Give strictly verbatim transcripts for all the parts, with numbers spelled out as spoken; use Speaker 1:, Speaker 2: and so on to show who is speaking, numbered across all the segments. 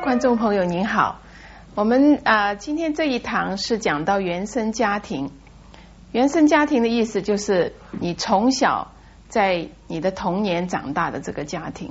Speaker 1: 观众朋友您好，我们啊、呃、今天这一堂是讲到原生家庭。原生家庭的意思就是你从小在你的童年长大的这个家庭。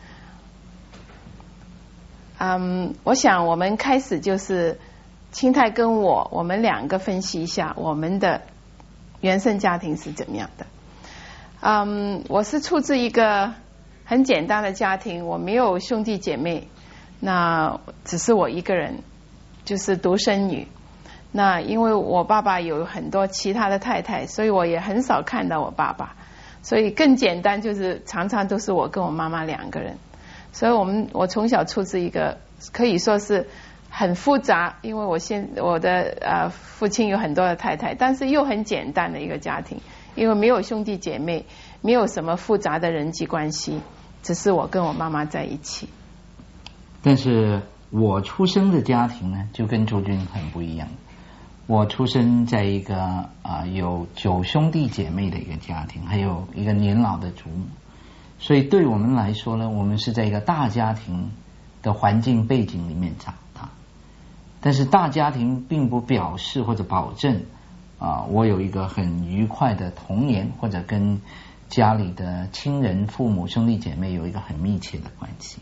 Speaker 1: 嗯，我想我们开始就是清泰跟我，我们两个分析一下我们的原生家庭是怎么样的。嗯，我是出自一个很简单的家庭，我没有兄弟姐妹，那只是我一个人，就是独生女。那因为我爸爸有很多其他的太太，所以我也很少看到我爸爸，所以更简单就是常常都是我跟我妈妈两个人。所以我们我从小出自一个可以说是很复杂，因为我现我的呃父亲有很多的太太，但是又很简单的一个家庭，因为没有兄弟姐妹，没有什么复杂的人际关系，只是我跟我妈妈在一起。
Speaker 2: 但是我出生的家庭呢，就跟朱军很不一样。我出生在一个啊、呃、有九兄弟姐妹的一个家庭，还有一个年老的祖母，所以对我们来说呢，我们是在一个大家庭的环境背景里面长大。但是大家庭并不表示或者保证啊、呃，我有一个很愉快的童年，或者跟家里的亲人、父母、兄弟姐妹有一个很密切的关系。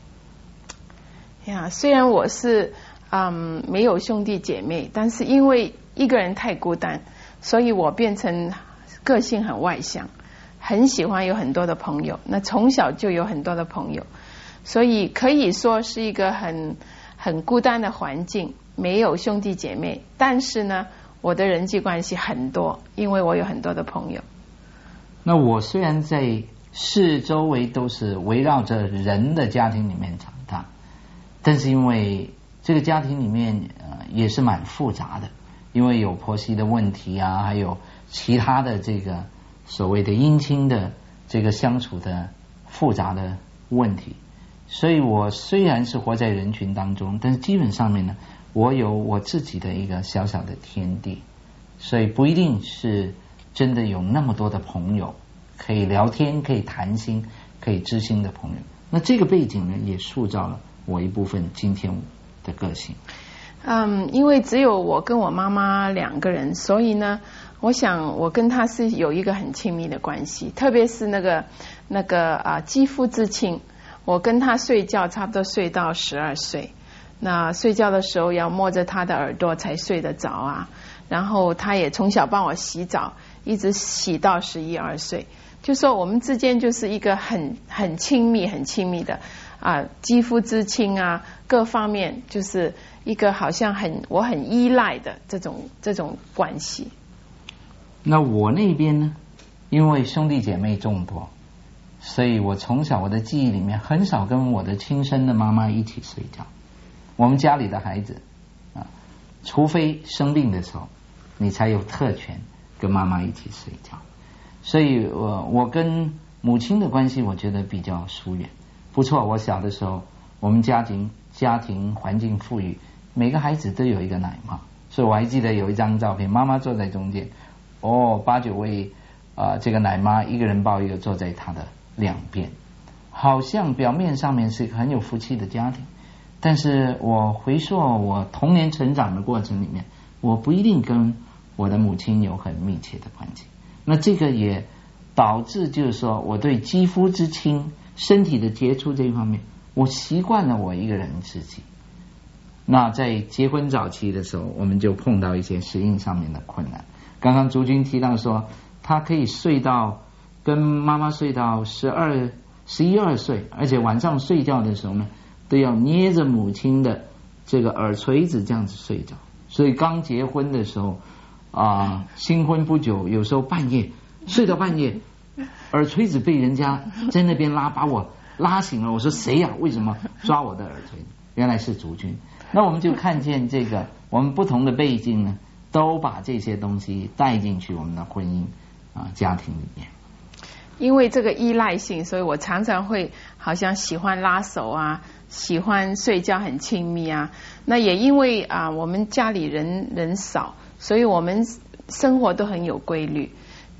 Speaker 1: 呀，虽然我是嗯没有兄弟姐妹，但是因为一个人太孤单，所以我变成个性很外向，很喜欢有很多的朋友。那从小就有很多的朋友，所以可以说是一个很很孤单的环境，没有兄弟姐妹。但是呢，我的人际关系很多，因为我有很多的朋友。
Speaker 2: 那我虽然在四周围都是围绕着人的家庭里面长大，但是因为这个家庭里面呃也是蛮复杂的，因为有婆媳的问题啊，还有其他的这个所谓的姻亲的这个相处的复杂的问题，所以我虽然是活在人群当中，但是基本上面呢，我有我自己的一个小小的天地，所以不一定是真的有那么多的朋友可以聊天、可以谈心、可以知心的朋友。那这个背景呢，也塑造了我一部分今天的个性。
Speaker 1: 嗯，因为只有我跟我妈妈两个人，所以呢，我想我跟她是有一个很亲密的关系，特别是那个那个啊肌肤之亲。我跟她睡觉差不多睡到十二岁，那睡觉的时候要摸着她的耳朵才睡得着啊。然后她也从小帮我洗澡，一直洗到十一二岁。就说我们之间就是一个很很亲密、很亲密的啊肌肤之亲啊，各方面就是一个好像很我很依赖的这种这种关系。
Speaker 2: 那我那边呢，因为兄弟姐妹众多，所以我从小我的记忆里面很少跟我的亲生的妈妈一起睡觉。我们家里的孩子啊，除非生病的时候，你才有特权跟妈妈一起睡觉。所以我我跟母亲的关系我觉得比较疏远。不错，我小的时候我们家庭家庭环境富裕，每个孩子都有一个奶妈，所以我还记得有一张照片，妈妈坐在中间，哦，八九位啊、呃，这个奶妈一个人抱一个坐在她的两边，好像表面上面是一个很有福气的家庭，但是我回溯我童年成长的过程里面，我不一定跟我的母亲有很密切的关系。那这个也导致就是说我对肌肤之亲、身体的接触这一方面，我习惯了我一个人自己。那在结婚早期的时候，我们就碰到一些适应上面的困难。刚刚朱军提到说，他可以睡到跟妈妈睡到十二、十一二岁，而且晚上睡觉的时候呢，都要捏着母亲的这个耳垂子这样子睡着。所以刚结婚的时候啊、呃，新婚不久，有时候半夜睡到半夜，耳垂子被人家在那边拉，把我拉醒了。我说谁呀、啊？为什么抓我的耳垂？原来是竹君。那我们就看见这个，我们不同的背景呢，都把这些东西带进去我们的婚姻啊、呃、家庭里面。
Speaker 1: 因为这个依赖性，所以我常常会好像喜欢拉手啊，喜欢睡觉很亲密啊。那也因为啊、呃、我们家里人人少，所以我们生活都很有规律。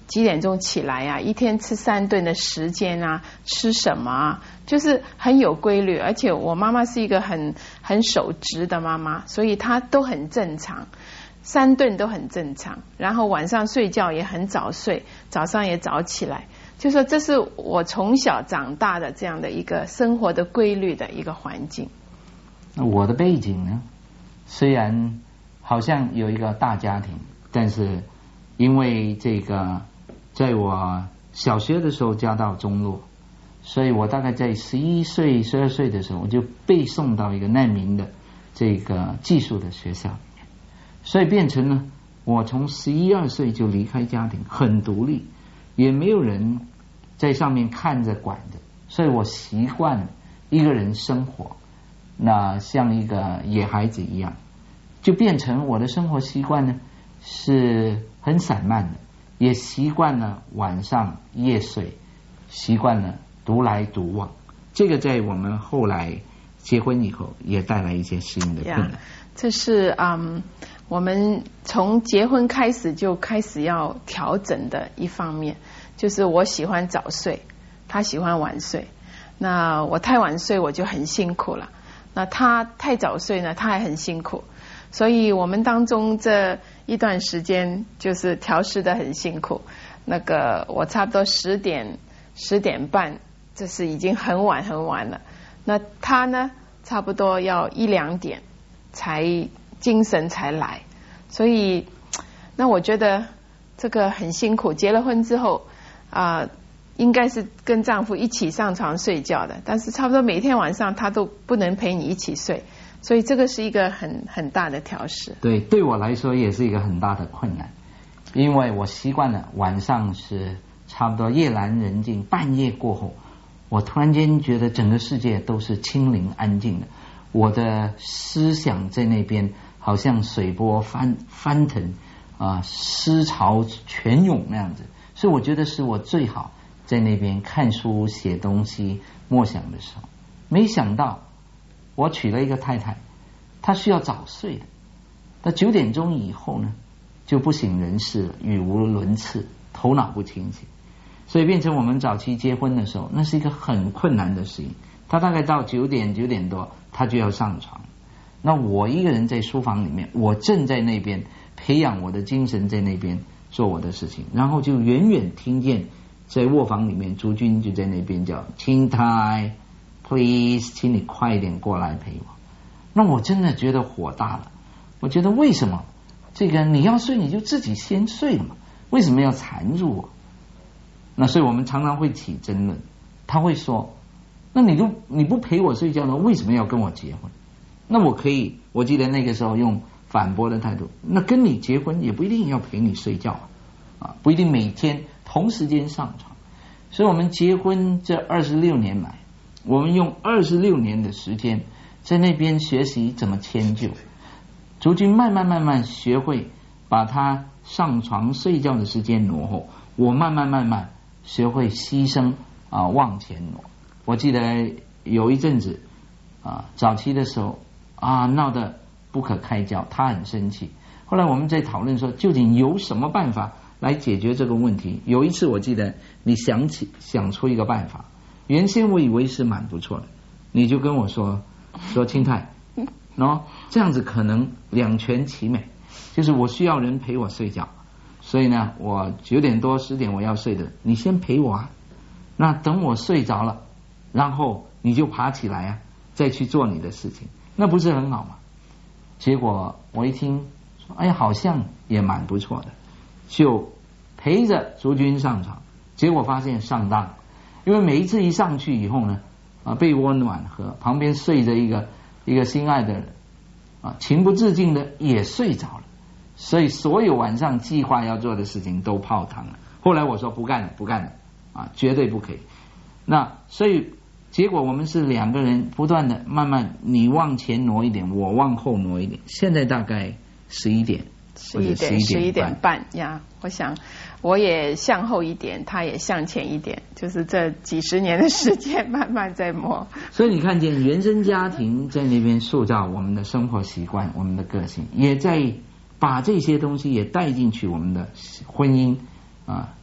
Speaker 1: 几点钟起来啊，一天吃三顿的时间啊，吃什么啊，就是很有规律。而且我妈妈是一个很很守职的妈妈，所以她都很正常，三顿都很正常。然后晚上睡觉也很早睡，早上也早起来。就说这是我从小长大的这样的一个生活的规律的一个环境。
Speaker 2: 那我的背景呢，虽然好像有一个大家庭，但是因为这个在我小学的时候家道中落，所以我大概在十一岁十二岁的时候，我就被送到一个难民的这个寄宿的学校里面，所以变成呢，我从十一二岁就离开家庭，很独立，也没有人在上面看着管着，所以我习惯一个人生活，那像一个野孩子一样，就变成我的生活习惯呢是很散漫的，也习惯了晚上夜睡，习惯了独来独往。这个在我们后来结婚以后也带来一些适应的困难。Yeah,
Speaker 1: 这是嗯，我们从结婚开始就开始要调整的一方面，就是我喜欢早睡，他喜欢晚睡。那我太晚睡我就很辛苦了，那他太早睡呢，他还很辛苦。所以我们当中这一段时间就是调试的很辛苦。那个我差不多十点十点半，这是已经很晚很晚了。那他呢，差不多要一两点才精神才来。所以那我觉得这个很辛苦。结了婚之后啊、呃，应该是跟丈夫一起上床睡觉的，但是差不多每天晚上他都不能陪你一起睡。所以这个是一个很很大的调试。
Speaker 2: 对，对我来说也是一个很大的困难，因为我习惯了晚上是差不多夜阑人静，半夜过后，我突然间觉得整个世界都是清灵安静的，我的思想在那边好像水波翻翻腾啊，思潮泉涌那样子，所以我觉得是我最好在那边看书写东西默想的时候。没想到我娶了一个太太，她需要早睡的，到九点钟以后呢就不省人事了，语无伦次，头脑不清醒，所以变成我们早期结婚的时候，那是一个很困难的事情。她大概到九点九点多她就要上床，那我一个人在书房里面，我正在那边培养我的精神，在那边做我的事情，然后就远远听见在卧房里面朱军就在那边叫青太Please， 请你快一点过来陪我。那我真的觉得火大了，我觉得为什么这个你要睡你就自己先睡了嘛，为什么要缠住我？那所以我们常常会起争论。他会说，那你都你不陪我睡觉呢，为什么要跟我结婚？那我可以，我记得那个时候用反驳的态度，那跟你结婚也不一定要陪你睡觉啊，不一定每天同时间上床。所以我们结婚这二十六年来，我们用二十六年的时间在那边学习怎么迁就，逐渐慢慢慢慢学会把他上床睡觉的时间挪后，我慢慢慢慢学会牺牲啊往前挪。我记得有一阵子啊早期的时候啊闹得不可开交，他很生气。后来我们在讨论说，究竟有什么办法来解决这个问题？有一次我记得你想起想出一个办法。原先我以为是蛮不错的，你就跟我说说青太，喏，这样子可能两全其美，就是我需要人陪我睡觉，所以呢，我九点多十点我要睡的，你先陪我啊，那等我睡着了，然后你就爬起来啊，再去做你的事情，那不是很好吗？结果我一听说，哎，好像也蛮不错的，就陪着竹君上床，结果发现上当。因为每一次一上去以后呢，啊，被窝暖和，旁边睡着一个一个心爱的人，啊，情不自禁的也睡着了，所以所有晚上计划要做的事情都泡汤了。后来我说不干了，不干了，啊，绝对不可以。那所以结果我们是两个人不断的慢慢，你往前挪一点，我往后挪一点，现在大概十一点。
Speaker 1: 十一点十一点半呀，我想我也向后一点，他也向前一点，就是这几十年的时间慢慢在磨。
Speaker 2: 所以你看见原生家庭在那边塑造我们的生活习惯，我们的个性，也在把这些东西也带进去我们的婚姻啊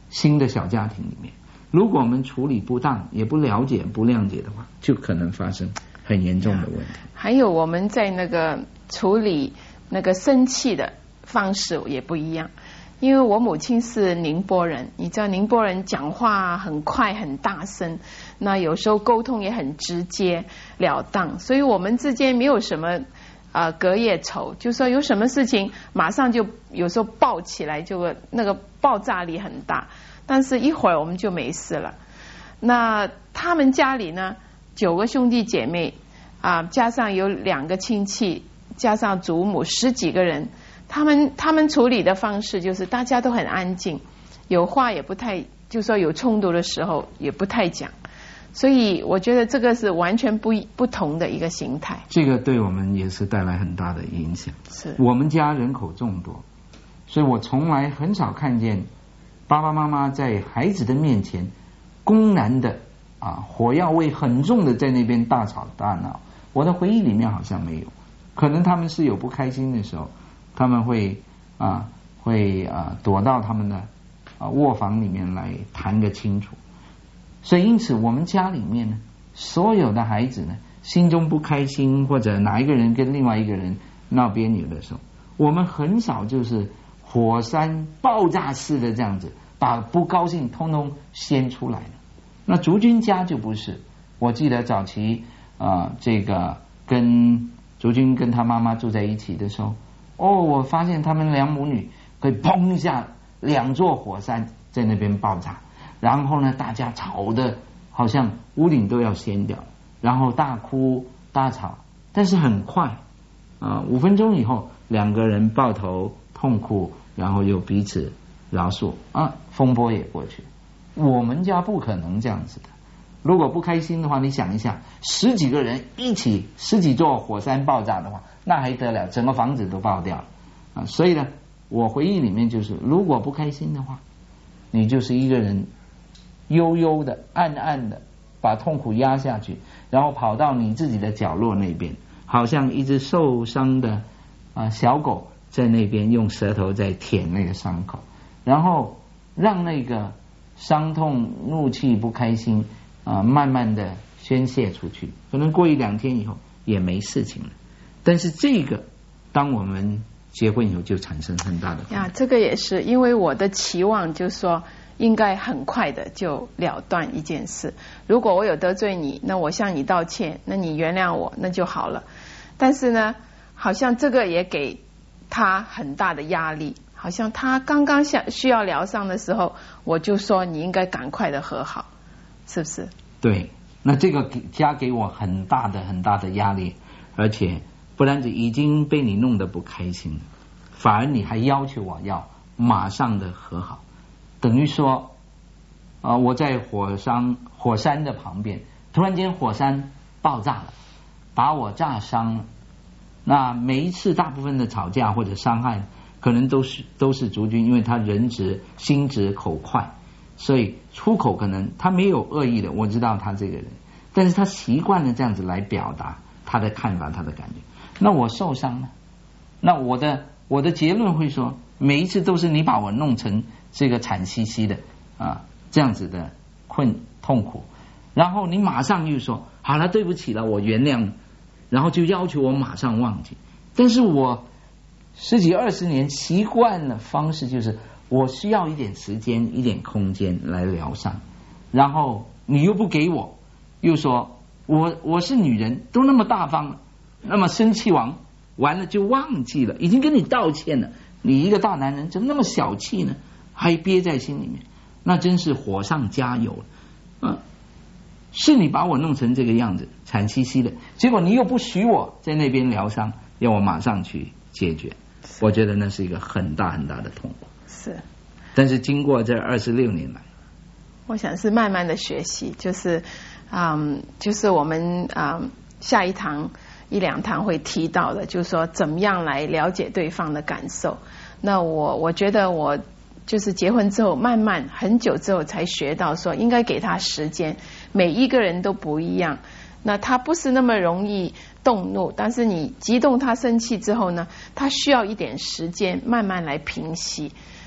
Speaker 2: 新的小家庭里面，如果我们处理不当，也不了解、不谅解的话，就可能发生很严重的问题。
Speaker 1: 还有我们在那个处理那个生气的方式也不一样。因为我母亲是宁波人，你知道宁波人讲话很快很大声，那有时候沟通也很直接了当，所以我们之间没有什么呃隔夜仇，就说有什么事情马上就有时候爆起来，就那个爆炸力很大，但是一会儿我们就没事了。那他们家里呢，九个兄弟姐妹啊、呃，加上有两个亲戚，加上祖母，十几个人。他们他们处理的方式就是大家都很安静，有话也不太，就说有冲突的时候也不太讲，所以我觉得这个是完全不不同的一个形态。
Speaker 2: 这个对我们也是带来很大的影响。
Speaker 1: 是
Speaker 2: 我们家人口众多，所以我从来很少看见爸爸妈妈在孩子的面前公然的啊火药味很重的在那边大吵大闹。我的回忆里面好像没有，可能他们是有不开心的时候。他们会啊会啊躲到他们的啊卧房里面来谈个清楚，所以因此我们家里面呢，所有的孩子呢心中不开心，或者哪一个人跟另外一个人闹别扭的时候，我们很少就是火山爆炸式的这样子把不高兴通通掀出来了。那竹君家就不是，我记得早期啊这个跟竹君跟他妈妈住在一起的时候。哦，我发现他们两母女可以砰一下，两座火山在那边爆炸，然后呢，大家吵得好像屋顶都要掀掉，然后大哭大吵，但是很快啊，五分钟以后，两个人抱头痛哭，然后又彼此饶恕啊，风波也过去。我们家不可能这样子的，如果不开心的话，你想一下，十几个人一起，十几座火山爆炸的话。那还得了，整个房子都爆掉了啊！所以呢，我回忆里面就是，如果不开心的话，你就是一个人悠悠的、暗暗的把痛苦压下去，然后跑到你自己的角落那边，好像一只受伤的啊小狗在那边用舌头在舔那个伤口，然后让那个伤痛、怒气、不开心啊慢慢的宣泄出去，可能过一两天以后也没事情了。但是这个，当我们结婚以后，就产生很大的
Speaker 1: 呀，这个也是因为我的期望，就是说应该很快的就了断一件事。如果我有得罪你，那我向你道歉，那你原谅我，那就好了。但是呢，好像这个也给他很大的压力，好像他刚刚想需要疗伤的时候，我就说你应该赶快的和好，是不是？
Speaker 2: 对，那这个加给我很大的很大的压力，而且。不然就已经被你弄得不开心，反而你还要求我要马上的和好，等于说啊、呃，我在火山火山的旁边，突然间火山爆炸了，把我炸伤了。那每一次大部分的吵架或者伤害，可能都是都是竹君，因为他人直心直口快，所以出口可能他没有恶意的，我知道他这个人，但是他习惯了这样子来表达他的看法，他的感觉。那我受伤了，那我的我的结论会说，每一次都是你把我弄成这个惨兮兮的啊这样子的困痛苦，然后你马上又说好了，对不起了，我原谅，然后就要求我马上忘记。但是我十几二十年习惯的方式就是，我需要一点时间、一点空间来疗伤，然后你又不给我，又说我我是女人，都那么大方了。那么生气完完了就忘记了，已经跟你道歉了，你一个大男人怎么那么小气呢？还憋在心里面，那真是火上加油了。嗯，是你把我弄成这个样子，惨兮兮的，结果你又不许我在那边疗伤，要我马上去解决，我觉得那是一个很大很大的痛苦。
Speaker 1: 是，
Speaker 2: 但是经过这二十六年来，
Speaker 1: 我想是慢慢的学习，就是嗯，就是我们嗯下一堂。一两堂会提到的，就是说怎么样来了解对方的感受。那我我觉得我就是结婚之后，慢慢很久之后才学到说，应该给他时间。每一个人都不一样，那他不是那么容易动怒，但是你激动他生气之后呢，他需要一点时间慢慢来平息。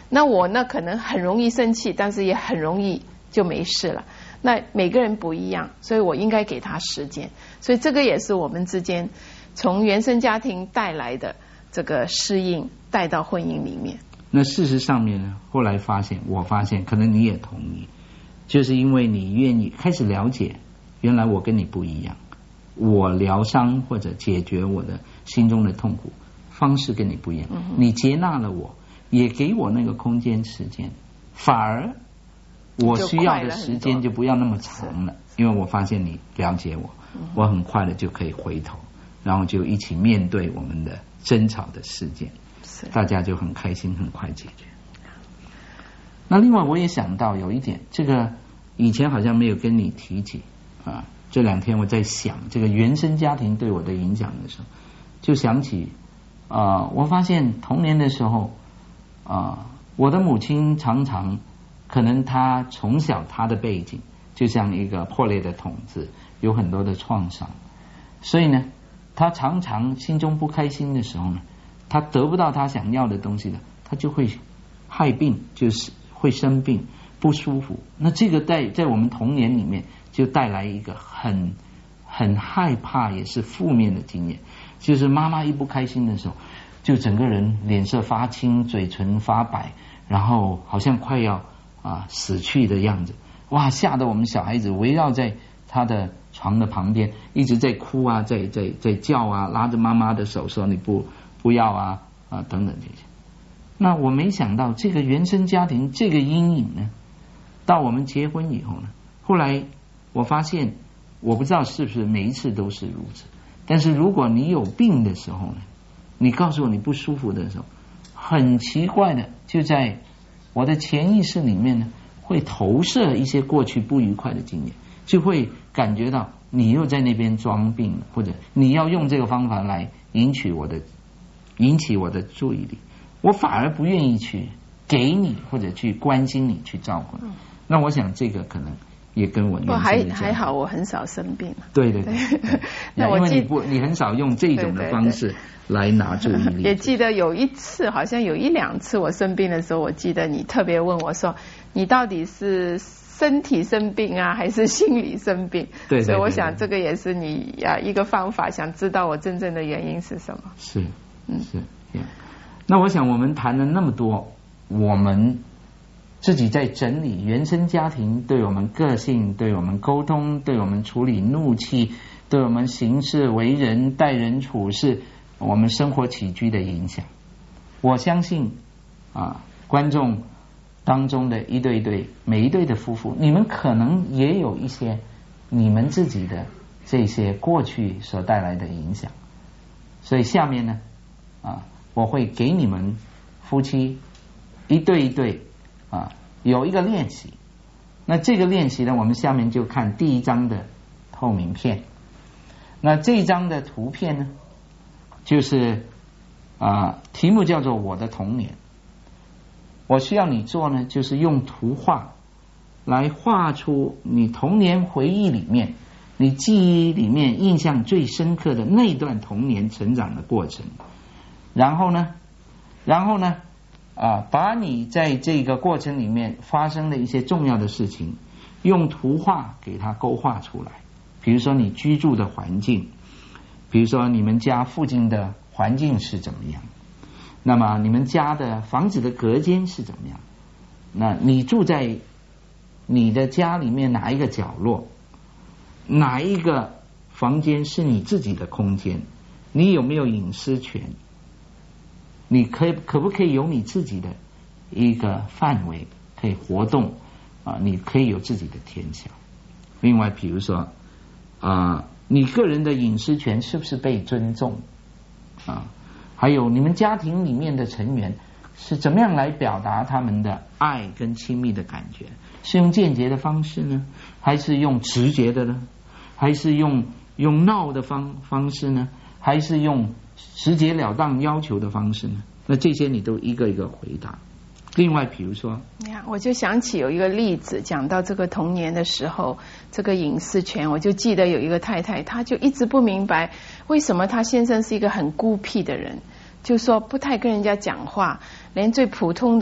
Speaker 1: 那我呢可能很容易生气，但是也很容易就没事了。那每个人不一样，所以我应该给他时间。所以这个也是我们之间从原生家庭带来的这个适应带到婚姻里面。
Speaker 2: 那事实上面呢，后来发现，我发现可能你也同意，就是因为你愿意开始了解，原来我跟你不一样，我疗伤或者解决我的心中的痛苦方式跟你不一样，嗯、你接纳了我，也给我那个空间时间，反而我需要的时间就不要那么长了，因为我发现你了解我，我很快的就可以回头，然后就一起面对我们的争吵的事件，大家就很开心，很快解决。那另外我也想到有一点，这个以前好像没有跟你提起啊，这两天我在想这个原生家庭对我的影响的时候，就想起啊、呃，我发现童年的时候啊、呃，我的母亲常常可能她从小她的背景就像一个破裂的桶子，有很多的创伤，所以呢，她常常心中不开心的时候呢，她得不到她想要的东西的，她就会害病，就是会生病不舒服。那这个在在我们童年里面就带来一个很很害怕也是负面的经验，就是妈妈一不开心的时候，就整个人脸色发青，嘴唇发白，然后好像快要啊死去的样子。哇，吓得我们小孩子围绕在他的床的旁边，一直在哭啊，在在在叫啊，拉着妈妈的手说你不不要啊啊等等这些。那我没想到这个原生家庭这个阴影呢，到我们结婚以后呢，后来我发现，我不知道是不是每一次都是如此，但是如果你有病的时候呢，你告诉我你不舒服的时候，很奇怪的，就在我的潜意识里面呢，会投射一些过去不愉快的经验，就会感觉到你又在那边装病了，或者你要用这个方法来引起我的引起我的注意力，我反而不愿意去给你或者去关心你去照顾你。那我想这个可能也跟我原生的
Speaker 1: 还还好，我很少生病。
Speaker 2: 对对对，对
Speaker 1: 那我
Speaker 2: 因为你不你很少用这种的方式来拿注意力。对对对，
Speaker 1: 也记得有一次，好像有一两次我生病的时候，我记得你特别问我说，你到底是身体生病啊，还是心理生病？
Speaker 2: 对, 对, 对, 对，
Speaker 1: 所以我想这个也是你啊一个方法，想知道我真正的原因是什么。
Speaker 2: 是，嗯是。Yeah. 那我想我们谈了那么多，我们自己在整理原生家庭对我们个性，对我们沟通，对我们处理怒气，对我们行事为人待人处事，我们生活起居的影响。我相信啊，观众当中的一对一对每一对的夫妇，你们可能也有一些你们自己的这些过去所带来的影响。所以下面呢啊，我会给你们夫妻一对一对啊有一个练习。那这个练习呢，我们下面就看第一张的透明片。那这一张的图片呢，就是啊题目叫做我的童年。我需要你做呢，就是用图画来画出你童年回忆里面，你记忆里面印象最深刻的那段童年成长的过程。然后呢，然后呢，啊，把你在这个过程里面发生的一些重要的事情，用图画给它勾画出来。比如说你居住的环境，比如说你们家附近的环境是怎么样，那么你们家的房子的隔间是怎么样？那你住在你的家里面哪一个角落？哪一个房间是你自己的空间？你有没有隐私权？你可以可不可以有你自己的一个范围可以活动啊？你可以有自己的天桥。另外比如说啊，你个人的隐私权是不是被尊重啊？还有你们家庭里面的成员是怎么样来表达他们的爱跟亲密的感觉？是用间接的方式呢，还是用直接的呢？还是用用闹的方方式呢？还是用直截了当要求的方式呢？那这些你都一个一个回答。另外比如说，
Speaker 1: 我就想起有一个例子，讲到这个童年的时候，这个隐私权，我就记得有一个太太，她就一直不明白为什么她先生是一个很孤僻的人，就说不太跟人家讲话，连最普通的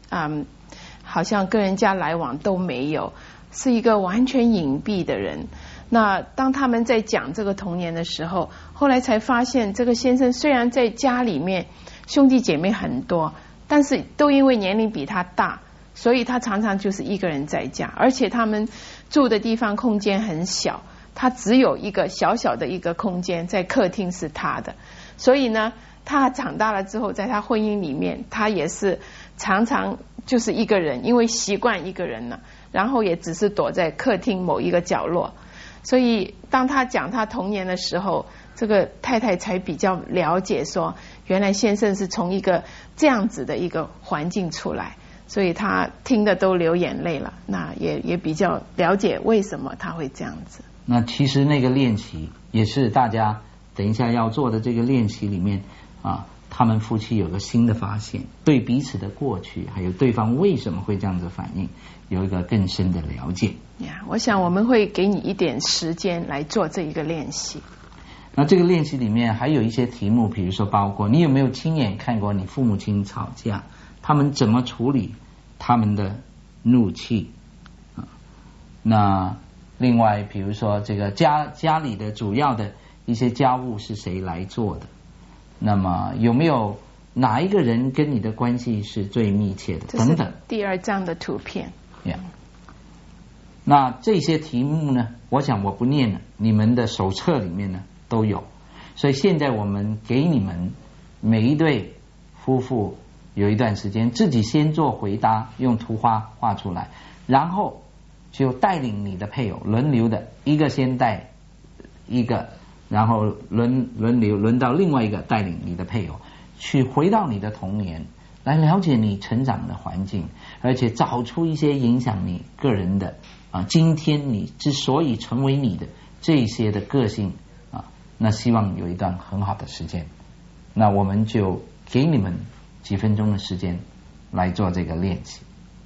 Speaker 1: 嗯，好像跟人家来往都没有，是一个完全隐蔽的人。那当他们在讲这个童年的时候，后来才发现，这个先生虽然在家里面兄弟姐妹很多，但是都因为年龄比他大，所以他常常就是一个人在家，而且他们住的地方空间很小，他只有一个小小的一个空间，在客厅是他的。所以呢，他长大了之后，在他婚姻里面，他也是常常就是一个人，因为习惯一个人了，然后也只是躲在客厅某一个角落。所以当他讲他童年的时候，这个太太才比较了解说，原来先生是从一个这样子的一个环境出来，所以他听得都流眼泪了。那也也比较了解为什么他会这样子。
Speaker 2: 那其实那个练习也是大家等一下要做的这个练习里面啊，他们夫妻有个新的发现，对彼此的过去还有对方为什么会这样子反应有一个更深的了解。
Speaker 1: 呀，我想我们会给你一点时间来做这一个练习。
Speaker 2: 那这个练习里面还有一些题目，比如说包括你有没有亲眼看过你父母亲吵架，他们怎么处理他们的怒气啊？那另外比如说这个家家里的主要的一些家务是谁来做的？那么有没有哪一个人跟你的关系是最密切的？等等。
Speaker 1: 第二张的图片。
Speaker 2: Yeah. 那这些题目呢，我想我不念了，你们的手册里面呢都有。所以现在我们给你们每一对夫妇有一段时间自己先做回答，用图画画出来，然后就带领你的配偶轮流的，一个先带一个，然后轮轮流轮到另外一个带领你的配偶去回到你的童年，来了解你成长的环境，而且找出一些影响你个人的啊，今天你之所以成为你的这些的个性啊，那希望有一段很好的时间。那我们就给你们几分钟的时间来做这个练习。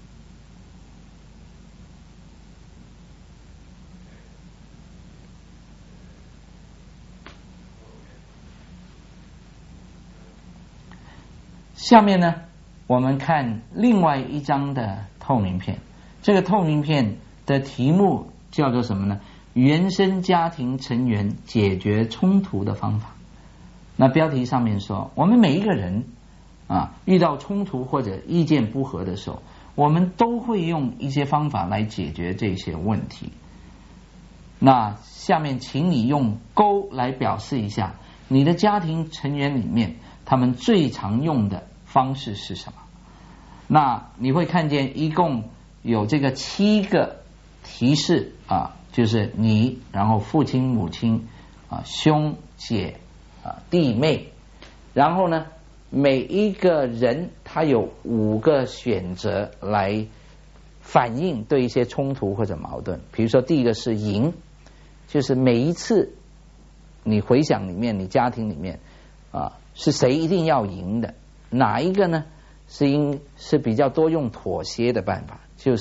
Speaker 2: 下面呢，我们看另外一张的透明片。这个透明片的题目叫做什么呢？原生家庭成员解决冲突的方法。那标题上面说，我们每一个人啊，遇到冲突或者意见不合的时候，我们都会用一些方法来解决这些问题。那下面请你用勾来表示一下你的家庭成员里面他们最常用的方式是什么？那你会看见一共有这个七个提示啊，就是你，然后父亲、母亲啊、兄姐啊、弟妹，然后呢，每一个人他有五个选择来反映对一些冲突或者矛盾。比如说第一个是赢，就是每一次你回想里面，你家庭里面啊是谁一定要赢的？哪一个呢？是因是比较多用妥协的办法，就是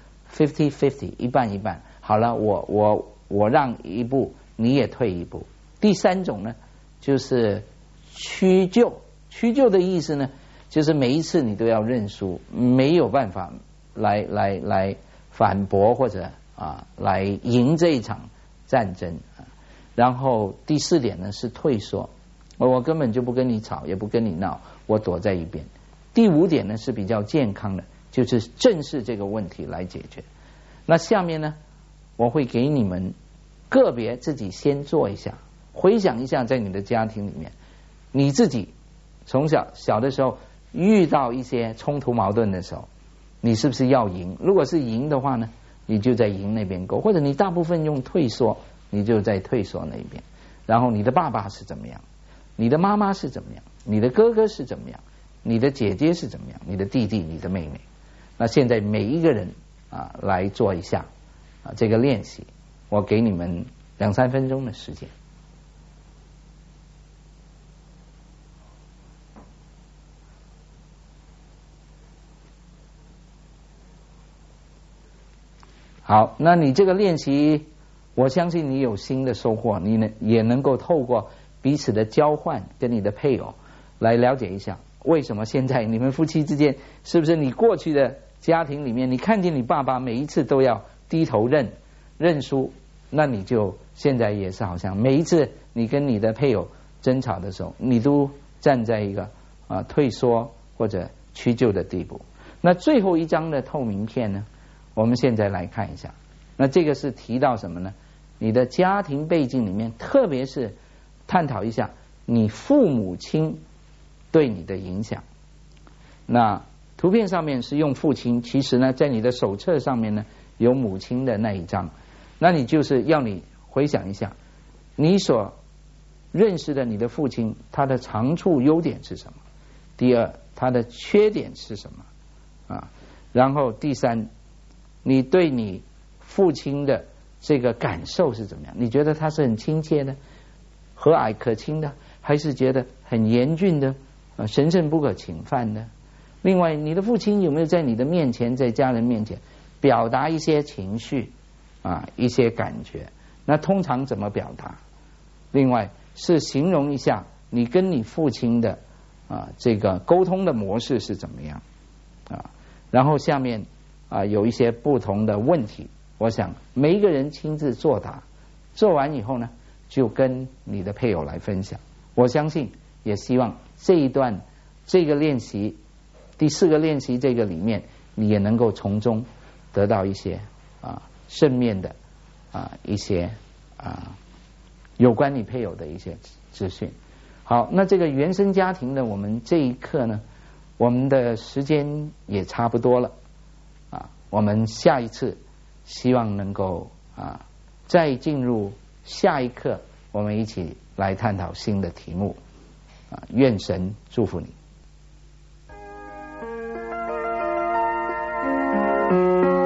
Speaker 2: fifty fifty 一半一半。好了，我我我让一步，你也退一步。第三种呢，就是屈就。屈就的意思呢，就是每一次你都要认输，没有办法来来来反驳或者啊来赢这一场战争。然后第四点呢是退缩，我根本就不跟你吵，也不跟你闹，我躲在一边。第五点呢是比较健康的，就是正视这个问题来解决。那下面呢，我会给你们个别自己先做一下，回想一下在你的家庭里面，你自己从小小的时候遇到一些冲突矛盾的时候，你是不是要赢？如果是赢的话呢，你就在赢那边勾，或者你大部分用退缩，你就在退缩那边。然后你的爸爸是怎么样，你的妈妈是怎么样，你的哥哥是怎么样，你的姐姐是怎么样，你的弟弟、你的妹妹。那现在每一个人啊来做一下啊这个练习，我给你们两三分钟的时间。好，那你这个练习，我相信你有新的收获，你呢也能够透过彼此的交换，跟你的配偶来了解一下为什么现在你们夫妻之间，是不是你过去的家庭里面，你看见你爸爸每一次都要低头认认输，那你就现在也是好像每一次你跟你的配偶争吵的时候，你都站在一个啊退缩或者屈就的地步。那最后一张的透明片呢，我们现在来看一下。那这个是提到什么呢？你的家庭背景里面，特别是探讨一下你父母亲对你的影响。那图片上面是用父亲，其实呢，在你的手册上面呢有母亲的那一张。那你就是要你回想一下，你所认识的你的父亲，他的长处优点是什么？第二，他的缺点是什么？啊，然后第三，你对你父亲的这个感受是怎么样？你觉得他是很亲切的、和蔼可亲的，还是觉得很严峻的、呃神圣不可侵犯的？另外，你的父亲有没有在你的面前，在家人面前表达一些情绪啊、一些感觉？那通常怎么表达？另外是形容一下你跟你父亲的啊这个沟通的模式是怎么样啊？然后下面啊有一些不同的问题，我想每一个人亲自作答，做完以后呢，就跟你的配偶来分享。我相信，也希望这一段这个练习，第四个练习这个里面，你也能够从中得到一些啊正面的啊一些啊有关你配偶的一些资讯。好，那这个原生家庭的我们这一课呢，我们的时间也差不多了啊，我们下一次希望能够啊再进入下一课，我们一起来探讨新的题目啊，愿神祝福你。